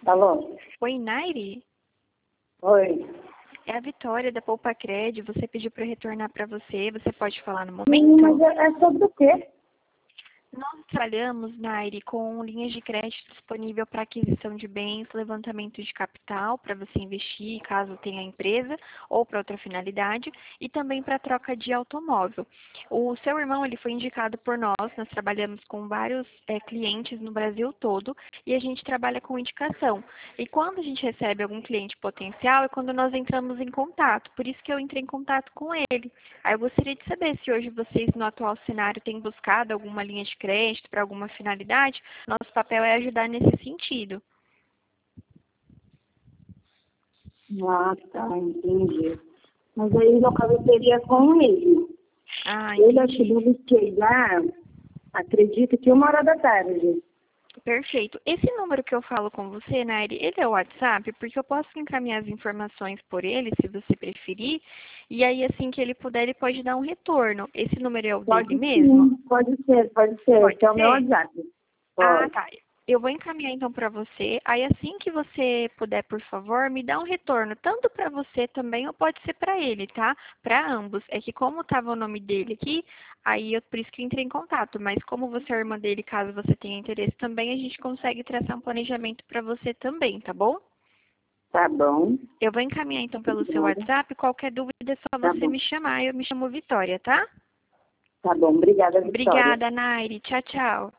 Alô? Oi, Nairi? Oi. É a Vitória da Poupa Cred. Você pediu para eu retornar para você. Você pode falar no Sim, momento? mas é sobre o quê? Nós trabalhamos, Nairi, com linhas de crédito disponível para aquisição de bens, levantamento de capital para você investir, caso tenha empresa, ou para outra finalidade, e também para troca de automóvel. O seu irmão ele foi indicado por nós trabalhamos com vários clientes no Brasil todo e a gente trabalha com indicação. E quando a gente recebe algum cliente potencial é quando nós entramos em contato, por isso que eu entrei em contato com ele. Aí eu gostaria de saber se hoje vocês, no atual cenário, têm buscado alguma linha de crédito para alguma finalidade. Nosso papel é ajudar nesse sentido. Ah, tá, entendi. Mas aí, no caso, seria com ele. Ah, Ele acho que entendi. deve chegar, acredito que 1 hora da tarde. Perfeito. Esse número que eu falo com você, Nairi, ele é o WhatsApp? Porque eu posso encaminhar as informações por ele, se você preferir, e aí assim que ele puder, ele pode dar um retorno. Esse número é o dele Pode mesmo? sim, pode ser, pode ser. Pode Esse é o meu ser? WhatsApp. Ah, Pode. tá. Eu vou encaminhar então para você. Aí assim que você puder, por favor, me dá um retorno, tanto para você também ou pode ser para ele, tá? Para ambos. É que como estava o nome dele aqui, aí por isso que eu entrei em contato. Mas como você é irmã dele, caso você tenha interesse também, a gente consegue traçar um planejamento para você também, tá bom? Tá bom. Eu vou encaminhar então pelo seu Obrigada. WhatsApp. Qualquer dúvida é só Tá você bom. me chamar. Eu me chamo Vitória, tá? Tá bom. Obrigada, Vitória. Obrigada, Nairi. Tchau, tchau.